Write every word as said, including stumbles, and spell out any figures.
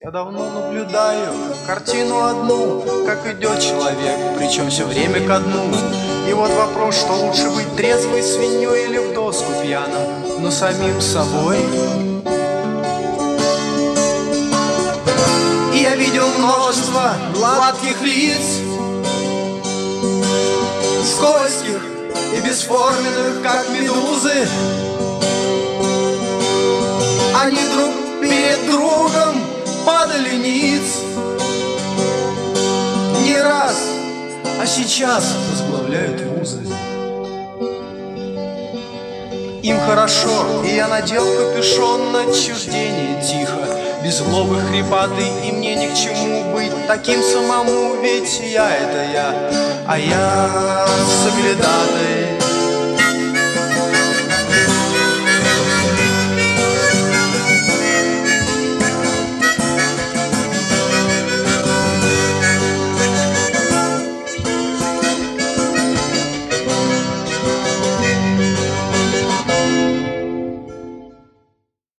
Я давно наблюдаю картину одну, как идет человек, причем все время ко дну. И вот вопрос, что лучше быть трезвой свиньей или в доску пьяным, но самим собой. И я видел множество гладких лиц, скользких и бесформенных, как медузы. Они друг перед другом падали ниц не раз, а сейчас возглавляют вузы. Им хорошо, и я надел капюшон на отчуждение тихо, без злобы хрипатый, и мне ни к чему быть таким самому, ведь я — это я, а я соглядатай.